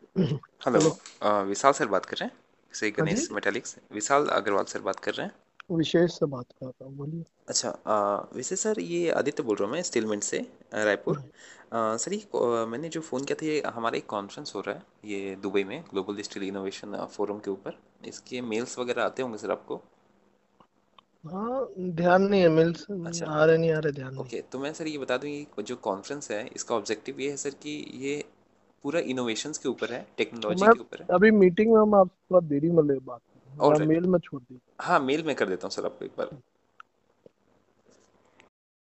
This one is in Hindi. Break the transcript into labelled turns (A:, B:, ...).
A: हेलो।
B: हेलो।
A: विशाल सर बात कर रहे हैं से
B: हाँ जी।
A: गणेश मेटालिक्स विशाल अग्रवाल सर बात कर रहे हैं।
B: विशेष से बात कर रहा हूँ, बोलिए।
A: अच्छा, वैसे सर ये आदित्य बोल रहा हूँ मैं स्टीलमेंट से, रायपुर। सर ये मैंने जो फ़ोन किया था, ये हमारा एक कॉन्फ्रेंस हो रहा है ये दुबई में, ग्लोबल स्टील इनोवेशन फोरम के ऊपर। इसके मेल्स वगैरह आते होंगे सर आपको।
B: हाँ, ध्यान नहीं है, मिल्स
A: अच्छा।
B: आ रहे नहीं आ रहे, ध्यान नहीं।
A: ओके, तो मैं सर ये बता दूं, ये जो कॉन्फ्रेंस है इसका ऑब्जेक्टिव ये है सर कि ये पूरा इनोवेशंस के ऊपर है,
B: तो
A: टेक्नोलॉजी
B: मैं
A: के ऊपर है।
B: अभी मीटिंग में, हम आपसे थोड़ा देरी में ले बात करूँगा,
A: ऑल
B: या
A: राइट।
B: मेल में छोड़ दी।
A: हाँ, मेल में कर देता हूँ सर आपको एक बार।